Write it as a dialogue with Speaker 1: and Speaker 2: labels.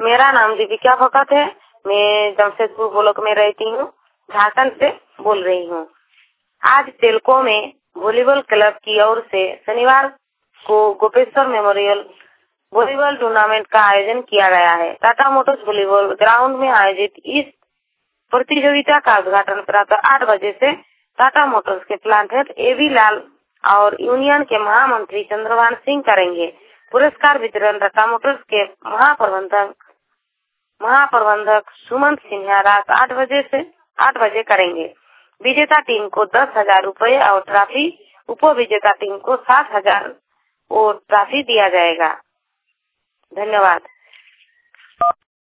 Speaker 1: मेरा नाम दीपिका भगत है। मैं जमशेदपुर ब्लॉक में रहती हूँ, झारखंड से बोल रही हूँ। आज तेलको में वॉलीबॉल क्लब की ओर से शनिवार को गोपेश्वर मेमोरियल वॉलीबॉल टूर्नामेंट का आयोजन किया गया है। टाटा मोटर्स वॉलीबॉल ग्राउंड में आयोजित इस प्रतियोगिता का उद्घाटन प्रातः 8 बजे से टाटा मोटर्स के प्लांट हेड एवी लाल और यूनियन के महामंत्री चंद्रभान सिंह करेंगे। पुरस्कार वितरण टाटा मोटर्स के महाप्रबंधक सुमंत सिन्हा रात 8 बजे करेंगे। विजेता टीम को 10,000 रूपए और ट्रॉफी, उप विजेता टीम को 7,000 और ट्रॉफी दिया जाएगा। धन्यवाद।